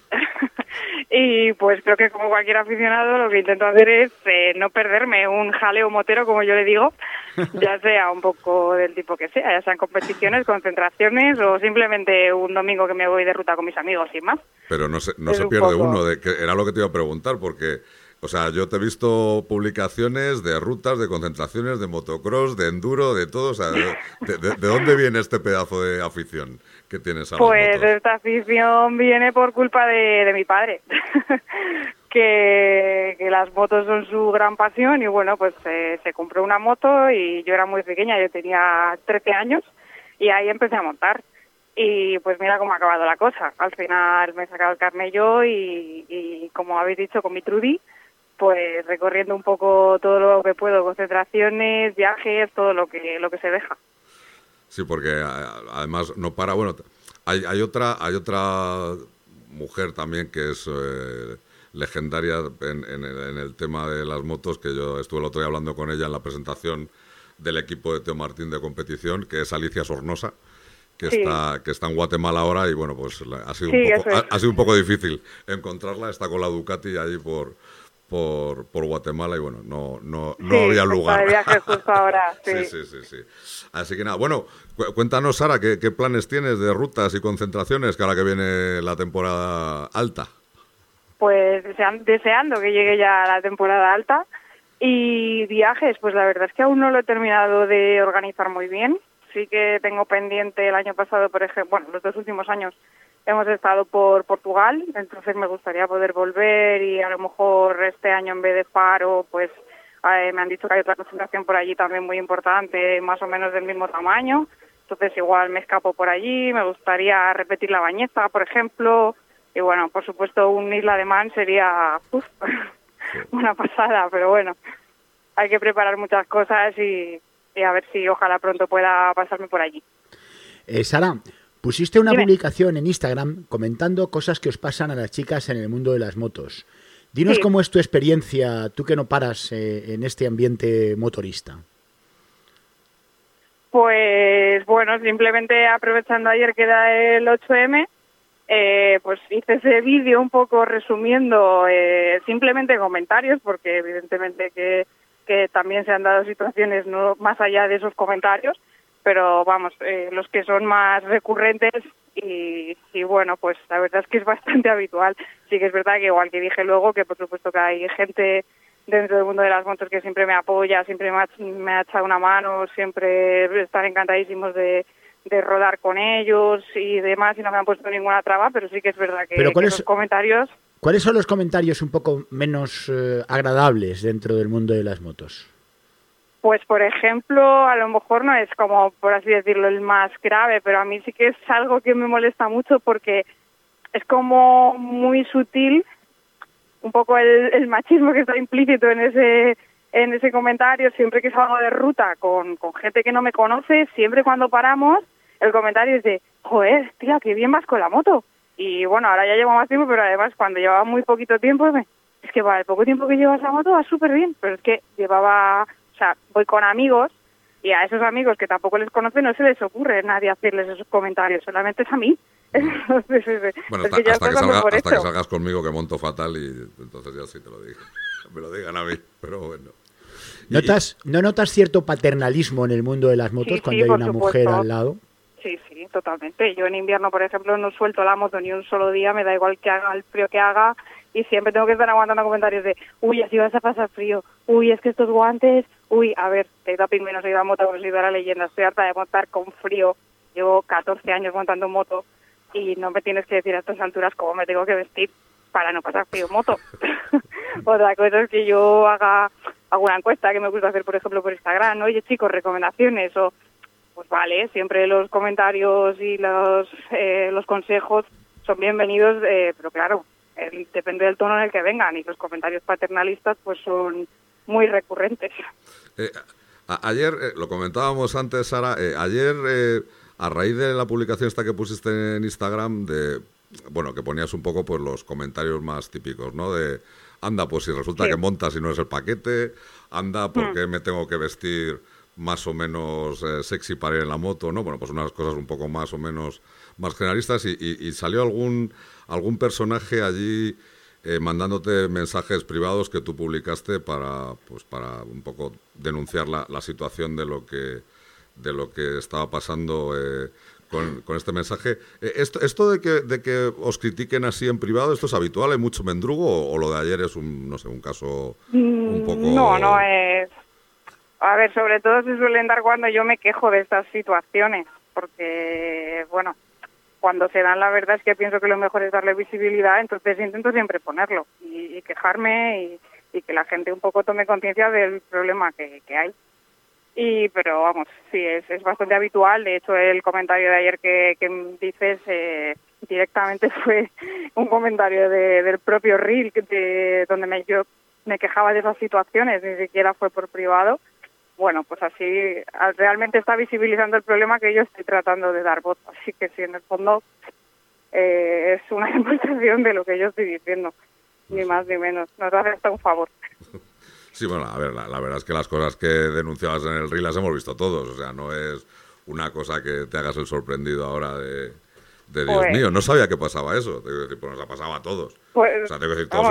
y pues creo que como cualquier aficionado lo que intento hacer es no perderme un jaleo motero, como yo le digo, ya sea un poco del tipo que sea, ya sean competiciones, concentraciones o simplemente un domingo que me voy de ruta con mis amigos, sin más. Pero no se Es un pierde poco- uno, que era lo que te iba a preguntar, porque, o sea, yo te he visto publicaciones de rutas, de concentraciones, de motocross, de enduro, de todo, o sea, ¿de dónde viene este pedazo de afición que tienes a las Pues motos? esta afición viene por culpa de mi padre, que las motos son su gran pasión y bueno, pues se compró una moto y yo era muy pequeña, yo tenía 13 años y ahí empecé a montar. Y pues mira cómo ha acabado la cosa. Al final me he sacado el carnet yo y como habéis dicho con mi Trudy, pues recorriendo un poco todo lo que puedo, concentraciones, viajes, todo lo que se deja. Sí, porque además no para, bueno, hay otra mujer también que es legendaria en el tema de las motos, que yo estuve el otro día hablando con ella en la presentación del equipo de Teo Martín de competición, que es Alicia Sornosa, que Sí. está en Guatemala ahora y bueno, pues ha sido, Sí, un poco, eso es. ha sido un poco difícil encontrarla, está con la Ducati allí por Guatemala y bueno, no Sí, había está lugar. de viaje justo ahora, sí. Sí. Así que nada, bueno, cuéntanos, Sara, ¿qué planes tienes de rutas y concentraciones que ahora que viene la temporada alta? Pues deseando que llegue ya la temporada alta. Y viajes, pues la verdad es que aún no lo he terminado de organizar muy bien. Sí que tengo pendiente el año pasado, por ejemplo, bueno, los 2 últimos años hemos estado por Portugal, entonces me gustaría poder volver y a lo mejor este año en vez de Faro, pues me han dicho que hay otra concentración por allí también muy importante, más o menos del mismo tamaño, entonces igual me escapo por allí, me gustaría repetir la Bañeza, por ejemplo, y bueno, por supuesto un Isla de Man sería una pasada, pero bueno, hay que preparar muchas cosas y a ver si ojalá pronto pueda pasarme por allí. Sara, pusiste una Dime. publicación en Instagram comentando cosas que os pasan a las chicas en el mundo de las motos. Dinos Sí. cómo es tu experiencia, tú que no paras en este ambiente motorista. Pues bueno, simplemente aprovechando ayer que era el 8M, pues hice ese vídeo un poco resumiendo simplemente comentarios, porque evidentemente que también se han dado situaciones no más allá de esos comentarios, pero vamos, los que son más recurrentes y bueno, pues la verdad es que es bastante habitual. Sí que es verdad que igual que dije luego, que por supuesto que hay gente dentro del mundo de las motos que siempre me apoya, siempre me ha echado una mano, siempre están encantadísimos de rodar con ellos y demás, y no me han puesto ninguna traba, pero sí que es verdad que, Pero esos comentarios... ¿Cuáles son los comentarios un poco menos agradables dentro del mundo de las motos? Pues, por ejemplo, a lo mejor no es como, por así decirlo, el más grave, pero a mí sí que es algo que me molesta mucho porque es como muy sutil un poco el machismo que está implícito en ese comentario. Siempre que salgo de ruta con gente que no me conoce, siempre cuando paramos, el comentario es de, joder, tía, qué bien vas con la moto. Y bueno, ahora ya llevo más tiempo, pero además cuando llevaba muy poquito tiempo, es que para el poco tiempo que llevas la moto va súper bien. Pero es que voy con amigos, y a esos amigos que tampoco les conocen no se les ocurre nadie hacerles esos comentarios, solamente es a mí. Bueno, hasta que salgas conmigo, que monto fatal, y entonces ya sí te lo digo. Me lo digan a mí, pero bueno. ¿No notas cierto paternalismo en el mundo de las motos cuando hay una mujer al lado? Sí, totalmente. Yo en invierno, por ejemplo, no suelto la moto ni un solo día, me da igual que haga el frío que haga, y siempre tengo que estar aguantando comentarios de, uy, así vas a pasar frío, uy, es que estos guantes, uy, a ver, te he ido a pingüinos, he ido a moto, he ido a la leyenda, estoy harta de montar con frío, llevo 14 años montando moto, y no me tienes que decir a estas alturas cómo me tengo que vestir para no pasar frío en moto. Otra cosa es que yo haga alguna encuesta que me gusta hacer, por ejemplo, por Instagram, ¿no? Oye, chicos, recomendaciones, o pues vale, siempre los comentarios y los consejos son bienvenidos, pero claro, depende del tono en el que vengan, y los comentarios paternalistas pues son muy recurrentes. Ayer, lo comentábamos antes, Sara, ayer, a raíz de la publicación esta que pusiste en Instagram, que ponías un poco pues los comentarios más típicos, ¿no? De, anda, pues si resulta que montas y no es el paquete, anda, ¿por qué me tengo que vestir más o menos sexy para ir en la moto, ¿no? Bueno, pues unas cosas un poco más o menos más generalistas, y salió algún personaje allí mandándote mensajes privados que tú publicaste para un poco denunciar la situación de lo que estaba pasando con este mensaje. Esto de que os critiquen así en privado, ¿esto es habitual? ¿Hay mucho mendrugo o lo de ayer es un caso un poco...? No es... A ver, sobre todo se suelen dar cuando yo me quejo de estas situaciones, porque, bueno, cuando se dan, la verdad es que pienso que lo mejor es darle visibilidad, entonces intento siempre ponerlo y quejarme y que la gente un poco tome conciencia del problema que hay. Pero vamos, sí, es bastante habitual. De hecho, el comentario de ayer que dices directamente fue un comentario del propio Reel, donde yo me quejaba de esas situaciones, ni siquiera fue por privado. Bueno, pues así realmente está visibilizando el problema que yo estoy tratando de dar voz. Así que sí, en el fondo es una demostración de lo que yo estoy diciendo, ni más ni menos. Nos hace hasta un favor. Sí, bueno, a ver, la verdad es que las cosas que denunciabas en el Reel las hemos visto todos. O sea, no es una cosa que te hagas el sorprendido ahora de Dios mío, no sabía que pasaba eso. Te digo decir, pues nos ha pasado a todos. Pues, o sea, tengo que decir,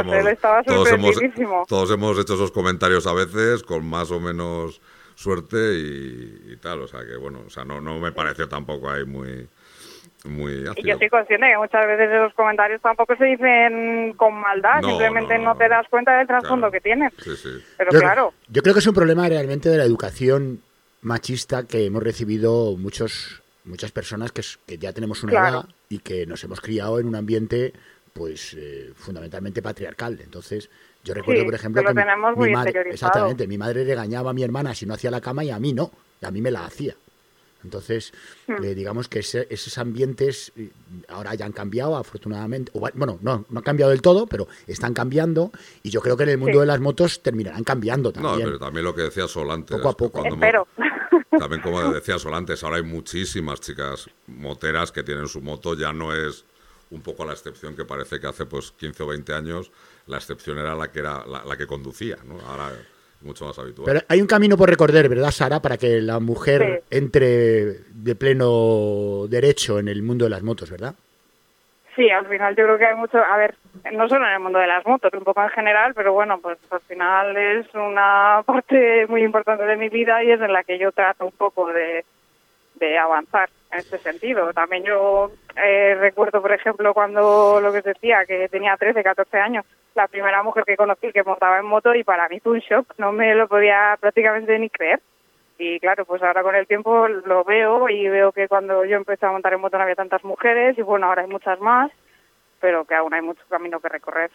todos hemos hecho esos comentarios a veces con más o menos suerte y tal. O sea, que bueno, o sea, no me pareció tampoco ahí muy ácido. Y yo soy consciente que muchas veces esos comentarios tampoco se dicen con maldad, simplemente no te das cuenta del trasfondo que tienen. Sí. Pero claro. Yo creo que es un problema realmente de la educación machista que hemos recibido muchas personas que ya tenemos una edad y que nos hemos criado en un ambiente pues fundamentalmente patriarcal. Entonces, yo recuerdo, por ejemplo, que tenemos muy interiorizado. Exactamente, mi madre regañaba a mi hermana si no hacía la cama y a mí no, y a mí me la hacía. Entonces, digamos que esos ambientes ahora ya han cambiado, afortunadamente. Bueno, no han cambiado del todo, pero están cambiando. Y yo creo que en el mundo de las motos terminarán cambiando también. No, pero también lo que decía Sol antes. Poco a poco. También, como decía Sol antes, ahora hay muchísimas chicas moteras que tienen su moto. Ya no es un poco la excepción que parece que hace pues 15 o 20 años. La excepción era la que conducía, ¿no? Ahora mucho más habitual. Pero hay un camino por recorrer, ¿verdad, Sara? Para que la mujer entre de pleno derecho en el mundo de las motos, ¿verdad? Sí, al final yo creo que hay mucho... A ver, no solo en el mundo de las motos, un poco en general, pero bueno, pues al final es una parte muy importante de mi vida y es en la que yo trato un poco de avanzar en este sentido. También yo recuerdo, por ejemplo, cuando lo que se decía, que tenía 13, 14 años, la primera mujer que conocí que montaba en moto y para mí fue un shock, no me lo podía prácticamente ni creer. Y claro, pues ahora con el tiempo lo veo y veo que cuando yo empecé a montar en moto no había tantas mujeres y bueno, ahora hay muchas más, pero que aún hay mucho camino que recorrer.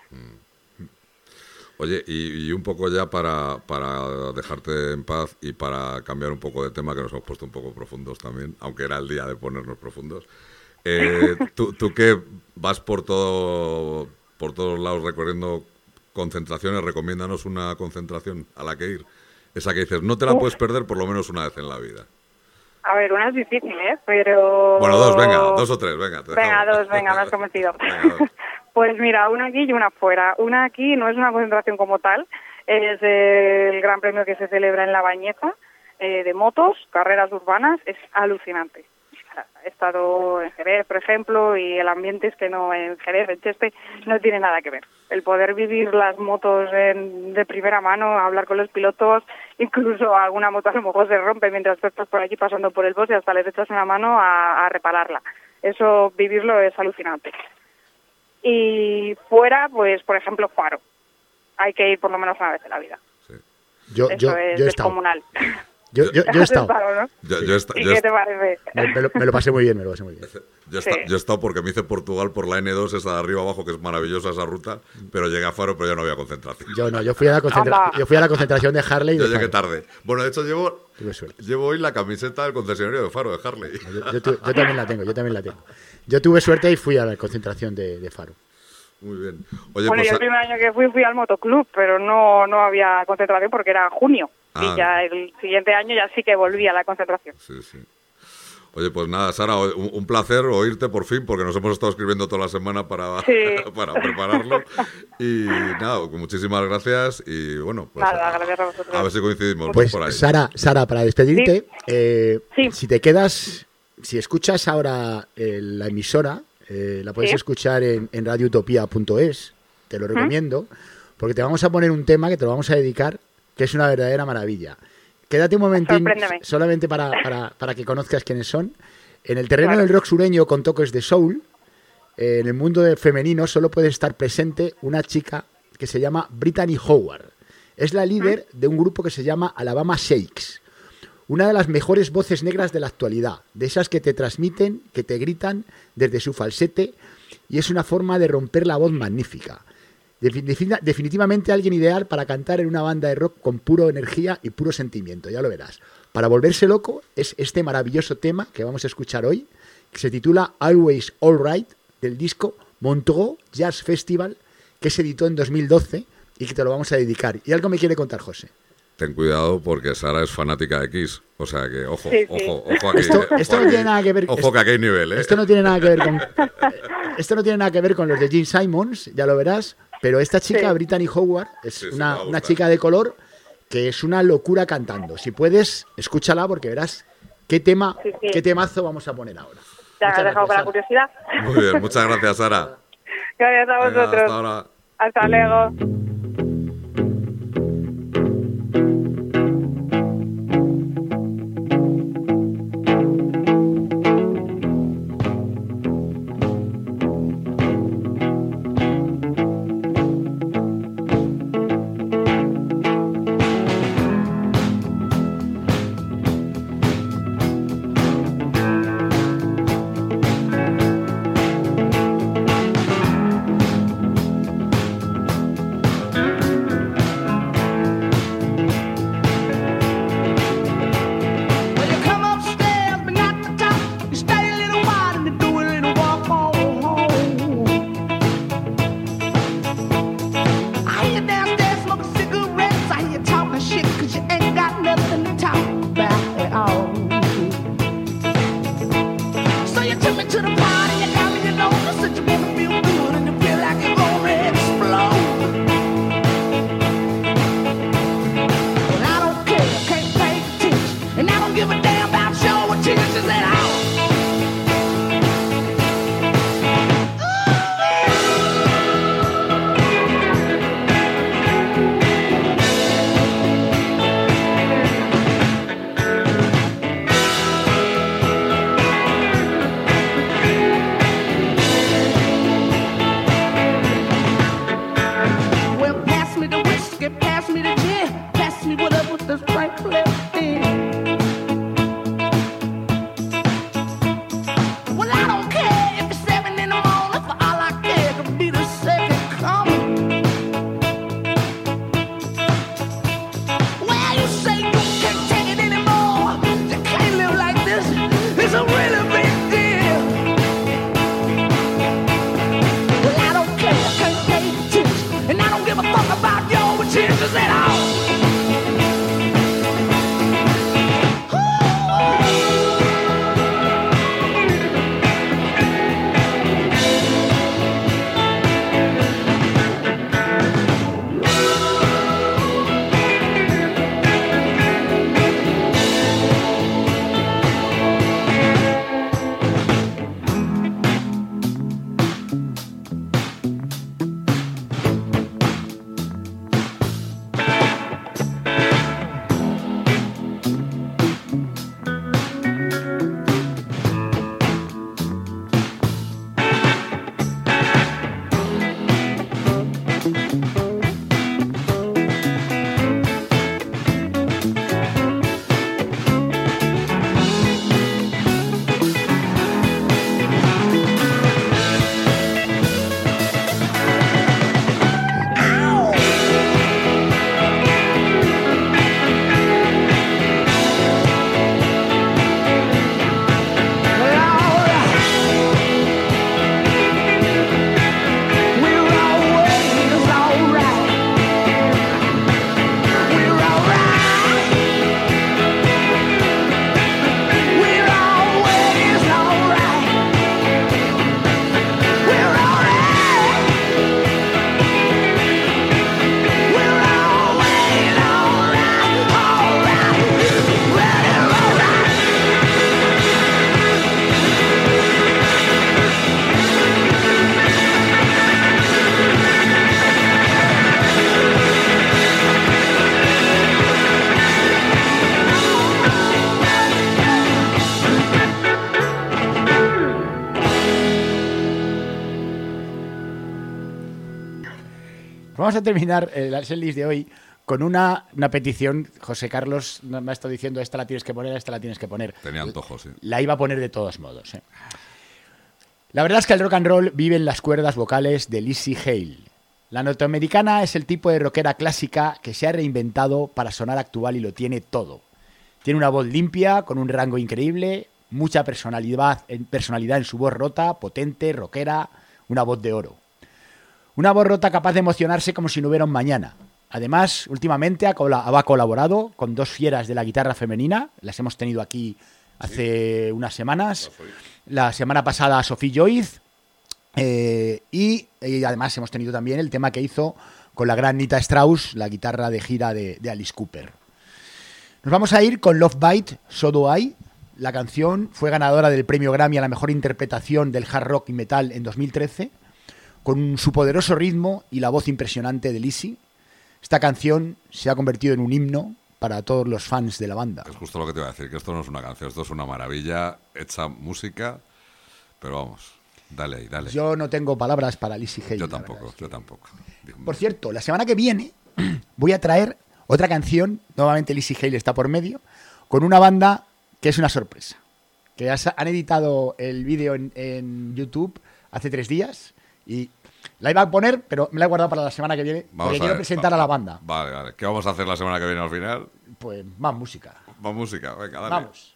Oye, y un poco ya para dejarte en paz y para cambiar un poco de tema, que nos hemos puesto un poco profundos también, aunque era el día de ponernos profundos. Tú que vas por todos lados recorriendo concentraciones, recomiéndanos una concentración a la que ir. Esa que dices, no te la puedes perder por lo menos una vez en la vida. A ver, una es difícil, ¿eh? Pero... Bueno, dos o tres, venga. Venga, dos, me has convencido. Venga, dos. Pues mira, una aquí y una fuera. Una aquí no es una concentración como tal, es el gran premio que se celebra en La Bañeza, de motos, carreras urbanas, es alucinante. He estado en Jerez, por ejemplo, y el ambiente es que no, en Jerez, en Cheste, no tiene nada que ver. El poder vivir las motos de primera mano, hablar con los pilotos, incluso alguna moto a lo mejor se rompe mientras tú estás por aquí pasando por el bosque y hasta les echas una mano a repararla. Eso, vivirlo es alucinante. Y fuera, pues, por ejemplo, Faro. Hay que ir por lo menos una vez en la vida. Sí. Yo Eso he es estado. descomunal. Yo he estado. Faro, ¿no? ¿Y qué te parece? Me lo pasé muy bien, Yo Sí. he estado porque me hice Portugal por la N2, esa de arriba abajo, que es maravillosa esa ruta, pero llegué a Faro, pero ya no había concentración. Yo fui a la concentración de Harley. y Yo de llegué Faro. tarde. Bueno, de hecho Tuve suerte. llevo hoy la camiseta del concesionario de Faro, de Harley. Yo también la tengo. Yo tuve suerte y fui a la concentración de Faro. Muy bien. Oye, Bueno, pues, yo el primer año que fui al motoclub, pero no había concentración porque era junio. Ah. Y ya el siguiente año ya sí que volví a la concentración. sí. Oye, pues nada, Sara, un placer oírte por fin, porque nos hemos estado escribiendo toda la semana para, Sí. para prepararlo. Y nada, muchísimas gracias. Y bueno, pues Nada, gracias a vosotros. a ver si coincidimos Pues por ahí. Sara, para despedirte, Sí. si te quedas, si escuchas ahora la emisora, la puedes Sí. escuchar en radioutopia.es, te lo recomiendo, porque te vamos a poner un tema que te lo vamos a dedicar, que es una verdadera maravilla. Quédate un momentín, Sorpréndeme. solamente para que conozcas quiénes son. En el terreno Claro. del rock sureño con toques de soul, en el mundo del femenino solo puede estar presente una chica que se llama Brittany Howard. Es la líder de un grupo que se llama Alabama Shakes. Una de las mejores voces negras de la actualidad, de esas que te transmiten, que te gritan desde su falsete, y es una forma de romper la voz magnífica. Definitivamente alguien ideal para cantar en una banda de rock con pura energía y puro sentimiento, ya lo verás. Para volverse loco es este maravilloso tema que vamos a escuchar hoy, que se titula Always Alright, del disco Montreux Jazz Festival, que se editó en 2012 y que te lo vamos a dedicar. Y algo me quiere contar José. Ten cuidado porque Sara es fanática de Kiss. O sea que, ojo, Sí, sí. ojo aquí. Esto ojo no aquí. tiene nada que ver. Ojo que aquí hay nivel, ¿eh? Esto no tiene nada que ver con. Esto no tiene nada que ver con los de Gene Simons, ya lo verás. Pero esta chica, Sí. Brittany Howard, es Sí, me va una a gustar. chica de color que es una locura cantando. Si puedes, escúchala porque verás qué Sí. qué temazo vamos a poner ahora. Te Muchas has dejado con la gracias, curiosidad. Muy bien, muchas gracias, Sara. Gracias a Venga, vosotros. hasta ahora. Hasta luego. Vamos a terminar la setlist de hoy con una petición. José Carlos me ha estado diciendo, esta la tienes que poner, esta la tienes que poner. Tenía antojo, sí. La iba a poner de todos modos. La verdad es que el rock and roll vive en las cuerdas vocales de Lizzie Hale. La norteamericana es el tipo de rockera clásica que se ha reinventado para sonar actual y lo tiene todo. Tiene una voz limpia, con un rango increíble, mucha personalidad en su voz rota, potente, rockera, una voz de oro. Una voz rota capaz de emocionarse como si no hubiera un mañana. Además, últimamente ha colaborado con dos fieras de la guitarra femenina. Las hemos tenido aquí hace unas semanas. La semana pasada Sophie Joyce. Y además hemos tenido también el tema que hizo con la gran Nita Strauss, la guitarra de gira de Alice Cooper. Nos vamos a ir con Love Bite, So Do I. La canción fue ganadora del premio Grammy a la mejor interpretación del hard rock y metal en 2013, con su poderoso ritmo y la voz impresionante de Lizzie. Esta canción se ha convertido en un himno para todos los fans de la banda. Es justo lo que te iba a decir, que esto no es una canción, esto es una maravilla, hecha música, pero vamos, dale ahí, dale. Yo no tengo palabras para Lizzie Hale. Yo tampoco. Por cierto, la semana que viene voy a traer otra canción, nuevamente Lizzie Hale está por medio, con una banda que es una sorpresa. Que han editado el vídeo en YouTube hace 3 días y la iba a poner, pero me la he guardado para la semana que viene porque quiero presentar a la banda. Vale. ¿Qué vamos a hacer la semana que viene al final? Pues más música. Más música, venga, dale. Vamos.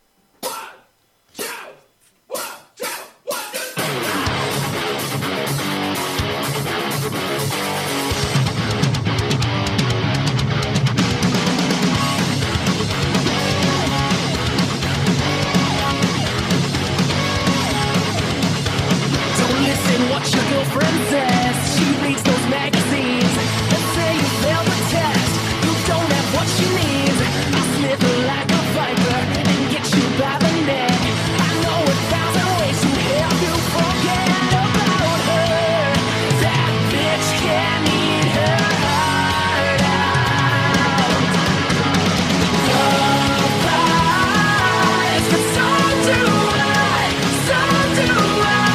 Friend says she reads those magazines that say you failed the test. You don't have what she needs. I'll slither like a viper and get you by the neck. I know 1,000 ways to help you forget about her. That bitch can eat her heart out. Love bites, but so do I. So do I.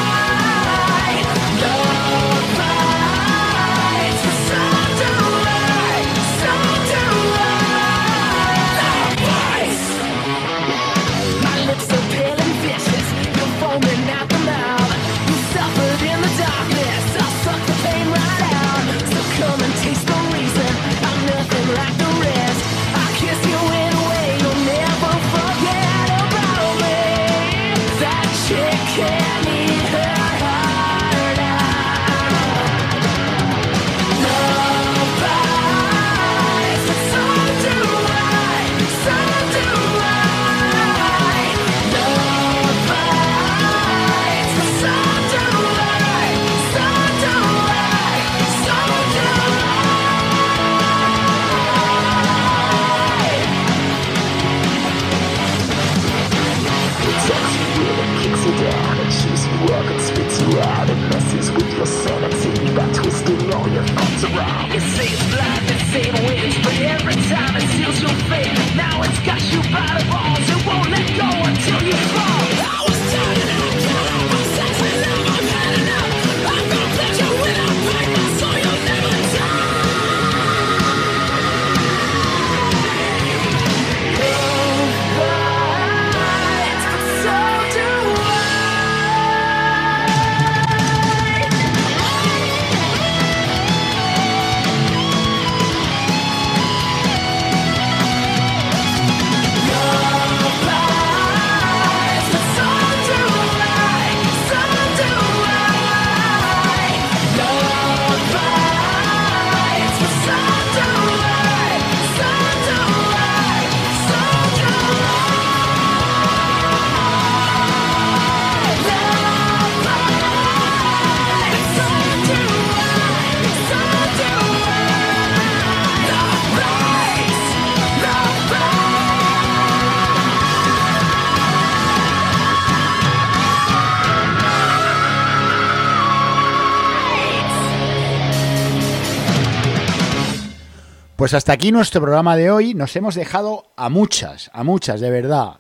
Pues hasta aquí nuestro programa de hoy. Nos hemos dejado a muchas, de verdad.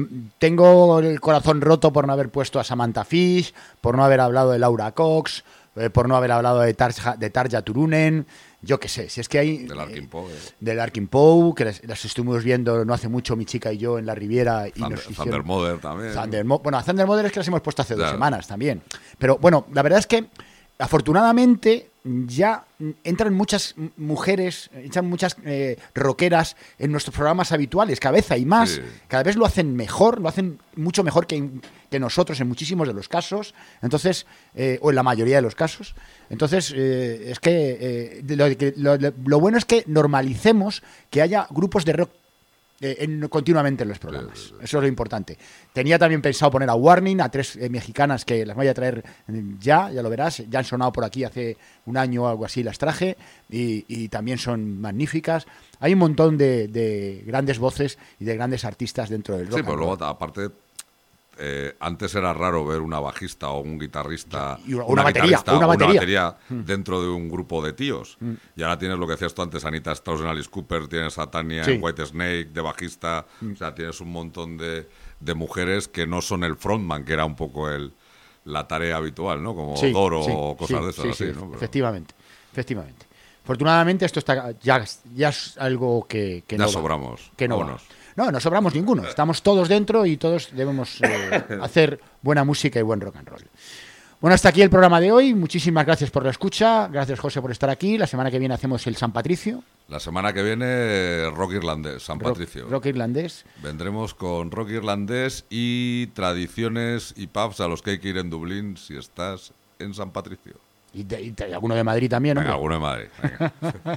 Tengo el corazón roto por no haber puesto a Samantha Fish, por no haber hablado de Laura Cox, por no haber hablado de Tarja Turunen, yo qué sé, si es que hay... Del Larkin Poe. Del Larkin Poe, que las estuvimos viendo no hace mucho mi chica y yo en la Riviera. Y Thunder Mother también. Bueno, a Thunder Mother es que las hemos puesto hace 2 semanas también. Pero bueno, la verdad es que afortunadamente ya entran muchas mujeres, entran muchas rockeras en nuestros programas habituales. Cada vez hay más, Sí. cada vez lo hacen mejor, lo hacen mucho mejor que nosotros en muchísimos de los casos. Entonces, o en la mayoría de los casos. Entonces, es que lo bueno es que normalicemos que haya grupos de rock continuamente en los programas. Eso es lo importante. Tenía también pensado poner a Warning, a 3 mexicanas que las voy a traer ya lo verás. Ya han sonado por aquí hace un año o algo así, las traje y también son magníficas. Hay un montón de grandes voces y de grandes artistas dentro del rock. Sí, pero luego, aparte, antes era raro ver una bajista o un guitarrista Y una batería. dentro de un grupo de tíos. Y ahora tienes lo que decías tú antes, Anita Strauss en Alice Cooper, tienes a Tania Sí. en White Snake de bajista, o sea, tienes un montón de mujeres que no son el frontman, que era un poco la tarea habitual, ¿no? Como Sí, Doro sí, o cosas de esas sí, así, sí, ¿no? Pero efectivamente. Afortunadamente esto está ya es algo que ya no va, sobramos. que no va. Vámonos. No sobramos ninguno. Estamos todos dentro y todos debemos hacer buena música y buen rock and roll. Bueno, hasta aquí el programa de hoy. Muchísimas gracias por la escucha. Gracias, José, por estar aquí. La semana que viene hacemos el San Patricio. La semana que viene, rock irlandés, San Patricio. Rock irlandés. Vendremos con rock irlandés y tradiciones y pubs a los que hay que ir en Dublín si estás en San Patricio. Y alguno de Madrid también, ¿no? Venga, alguno de Madrid. Venga.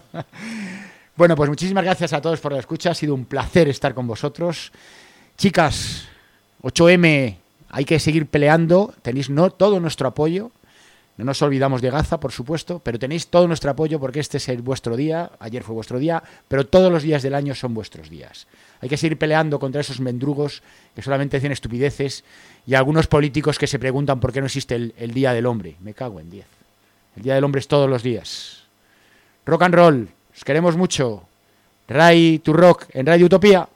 Bueno, pues muchísimas gracias a todos por la escucha. Ha sido un placer estar con vosotros. Chicas, 8M, hay que seguir peleando. Tenéis todo nuestro apoyo. No nos olvidamos de Gaza, por supuesto, pero tenéis todo nuestro apoyo porque este es vuestro día. Ayer fue vuestro día, pero todos los días del año son vuestros días. Hay que seguir peleando contra esos mendrugos que solamente dicen estupideces y algunos políticos que se preguntan por qué no existe el Día del Hombre. Me cago en 10. El Día del Hombre es todos los días. Rock and roll. Os queremos mucho. Ray to Rock en Radio Utopía.